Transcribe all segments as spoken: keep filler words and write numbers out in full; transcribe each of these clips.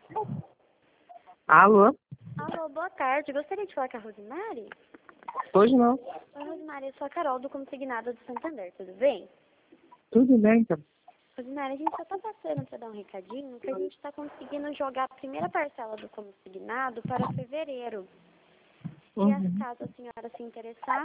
Alô? Alô, boa tarde. Gostaria de falar com a Rosemary? Hoje não. Oi, Rosemary, eu sou a Carol do Consignado do Santander, tudo bem? Tudo bem, então. Rosemary, a gente só tá passando para dar um recadinho que a gente tá conseguindo jogar a primeira parcela do consignado para fevereiro. Se Uhum. caso a senhora se interessar.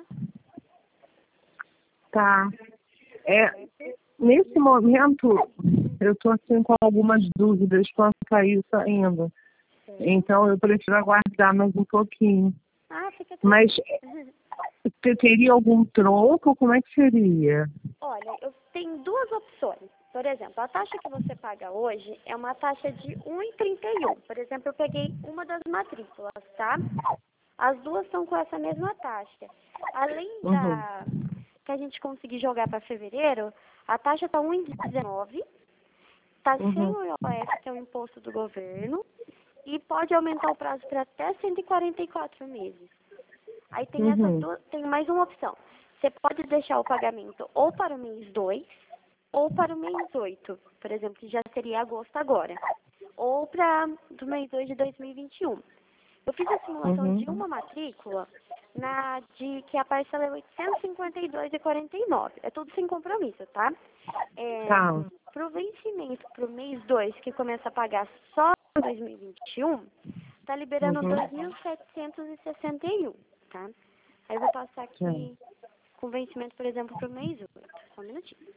Tá. É, nesse momento, eu estou assim, com algumas dúvidas quanto a isso ainda. Certo. Então, eu prefiro aguardar mais um pouquinho. Ah, fica Mas tranquilo. você teria algum troco? Como é que seria? Olha, eu tenho duas opções. Por exemplo, a taxa que você paga hoje é uma taxa de um vírgula trinta e um. Por exemplo, eu peguei uma das matrículas, tá? As duas estão com essa mesma taxa. Além Uhum. da que a gente conseguir jogar para fevereiro, a taxa está um vírgula dezenove, está sem Uhum. o I O F, que é o imposto do governo, e pode aumentar o prazo para até cento e quarenta e quatro meses. Aí tem, essas Uhum. duas, tem mais uma opção. Você pode deixar o pagamento ou para o mês dois ou para o mês oito, por exemplo, que já seria agosto agora, ou para do mês dois de dois mil e vinte e um. Eu fiz a simulação Uhum. de uma matrícula na de que a parcela é oitocentos e cinquenta e dois reais e quarenta e nove. É tudo sem compromisso, tá? É, Tá. para o vencimento para o mês dois, que começa a pagar só em dois mil e vinte e um, tá liberando Uhum. dois mil setecentos e sessenta e um, tá? Aí eu vou passar aqui com vencimento, por exemplo, para o mês oito. Só um minutinho.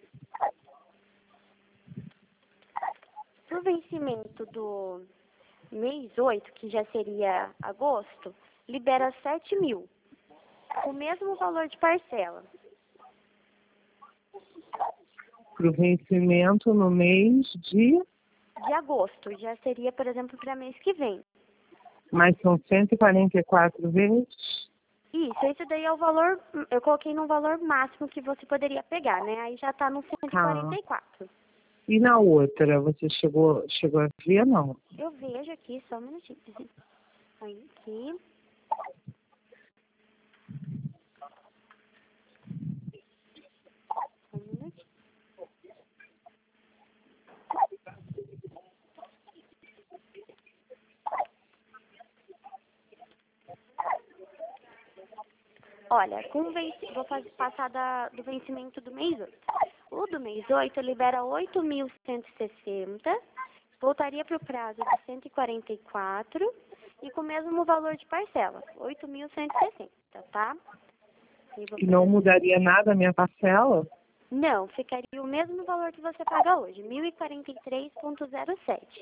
Para o vencimento do mês oito, que já seria agosto, libera sete mil. O mesmo valor de parcela. Para o vencimento no mês de... De agosto, já seria, por exemplo, para mês que vem. Mas são cento e quarenta e quatro vezes? Isso, esse daí é o valor, eu coloquei no valor máximo que você poderia pegar, né? Aí já tá no cento e quarenta e quatro. E na outra, você chegou, chegou a ver, não? Eu vejo aqui, só um minutinho. Aí aqui. Só um minutinho. Olha, com venci... vou fazer, passar da, do vencimento do mês oito. O do mês oito libera oito mil cento e sessenta, voltaria para o prazo de cento e quarenta e quatro e com o mesmo valor de parcela, oito mil cento e sessenta, tá? E, vou E não fazer... mudaria nada a minha parcela? Não, ficaria o mesmo valor que você paga hoje, mil e quarenta e três vírgula zero sete.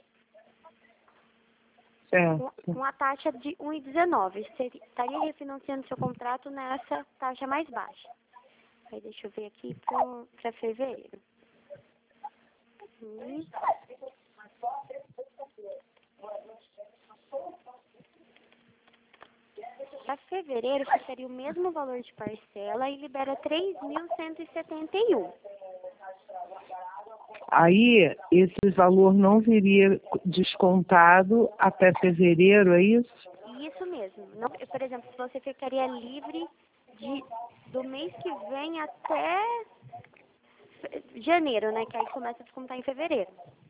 Certo. Com, com a taxa de um vírgula dezenove. Você estaria refinanciando seu contrato nessa taxa mais baixa. Aí deixa eu ver aqui para fevereiro. Hum. Para fevereiro ficaria o mesmo valor de parcela e libera três mil cento e setenta e um. Aí, esse valor não viria descontado até fevereiro, é isso? Isso mesmo. Não, por exemplo, se você ficaria livre de, do mês que vem até janeiro, né? Que aí começa a descontar em fevereiro.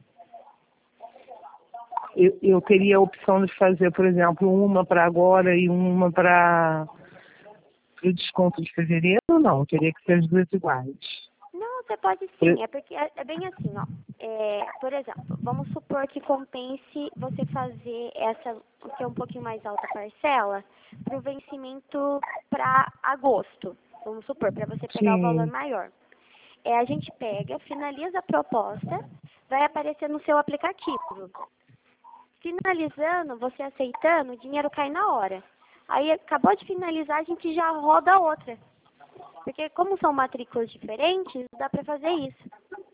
Eu, eu teria a opção de fazer, por exemplo, uma para agora e uma para o desconto de fevereiro ou não? Teria que ser as duas iguais. Não, você pode sim. É porque é, é bem assim, ó. É, por exemplo, vamos supor que compense você fazer essa, que é um pouquinho mais alta parcela, para o vencimento para agosto. Vamos supor, para você pegar o valor Sim. maior. É, a gente pega, finaliza a proposta, vai aparecer no seu aplicativo. Finalizando, você aceitando, o dinheiro cai na hora. Aí acabou de finalizar, a gente já roda a outra. Porque como são matrículas diferentes, dá para fazer isso.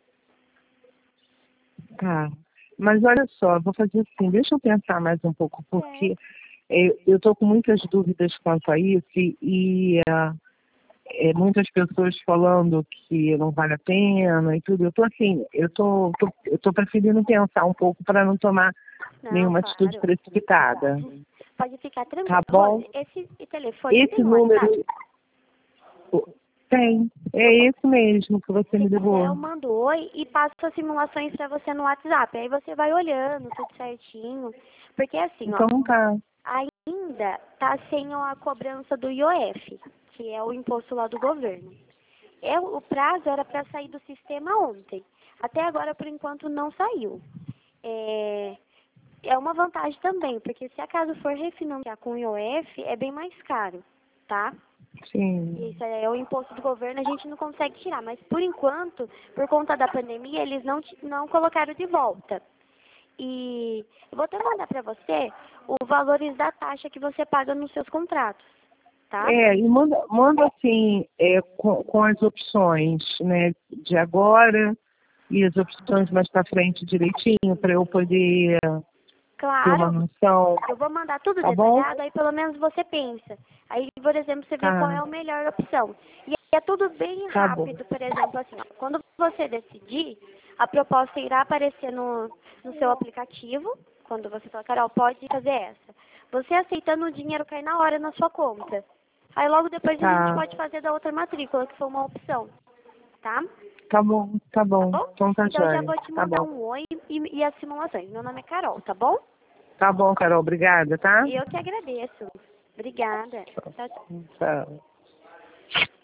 Tá. Mas olha só, vou fazer assim, deixa eu pensar mais um pouco, porque é, eu estou com muitas dúvidas quanto a isso e, e é, é, muitas pessoas falando que não vale a pena e tudo. Eu estou assim, eu tô, tô, eu tô preferindo pensar um pouco para não tomar Não, nenhuma claro. atitude precipitada. Pode ficar tranquilo. Tá bom? Rose, esse telefone Esse tem número, WhatsApp? Tem. É esse mesmo que você me Se quiser, eu ligou. mando oi e passo as simulações pra você no WhatsApp. Aí você vai olhando tudo certinho. Porque assim, ó, Então tá. ainda tá sem a cobrança do I O F, que é o imposto lá do governo. É, o prazo era para sair do sistema ontem. Até agora, por enquanto, não saiu. É, é uma vantagem também, porque se acaso for refinanciar com o I O F, é bem mais caro, tá? Sim. Isso é o imposto do governo, a gente não consegue tirar. Mas, por enquanto, por conta da pandemia, eles não, ti- não colocaram de volta. E eu vou até mandar para você os valores da taxa que você paga nos seus contratos, tá? É, e manda, manda assim, é, com, com as opções, né, de agora e as opções mais para frente direitinho, para eu poder ter uma Claro, noção. eu vou mandar tudo Tá bom? detalhado, aí pelo menos você pensa. Aí, por exemplo, você vê qual é Tá, a melhor opção. E é tudo bem tá bom. rápido, por exemplo, assim, ó, quando você decidir, a proposta irá aparecer no, no seu aplicativo, quando você falar, Carol, pode fazer essa. Você aceitando, o dinheiro cai na hora na sua conta. Aí logo depois a gente Tá, pode fazer da outra matrícula, que foi uma opção, tá? tá bom, tá Tá bom. bom? Então tá Então eu já jóia. vou te Tá mandar bom. um oi e, e as simulações. Meu nome é Carol, tá bom? Tá bom, Carol, obrigada, tá? E eu que agradeço. Obrigada. Tchau, tchau. Tchau.